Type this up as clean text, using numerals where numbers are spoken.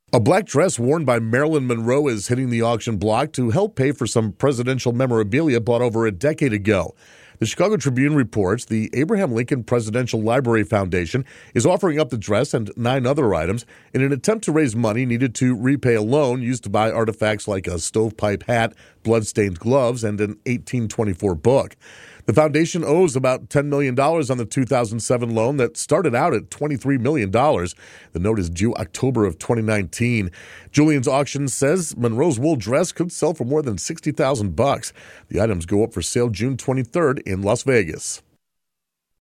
A black dress worn by Marilyn Monroe is hitting the auction block to help pay for some presidential memorabilia bought over a decade ago. The Chicago Tribune reports the Abraham Lincoln Presidential Library Foundation is offering up the dress and 9 other items in an attempt to raise money needed to repay a loan used to buy artifacts like a stovepipe hat, blood-stained gloves, and an 1824 book. The foundation owes about $10 million on the 2007 loan that started out at $23 million. The note is due October of 2019. Julian's Auction says Monroe's wool dress could sell for more than $60,000. The items go up for sale June 23rd in Las Vegas.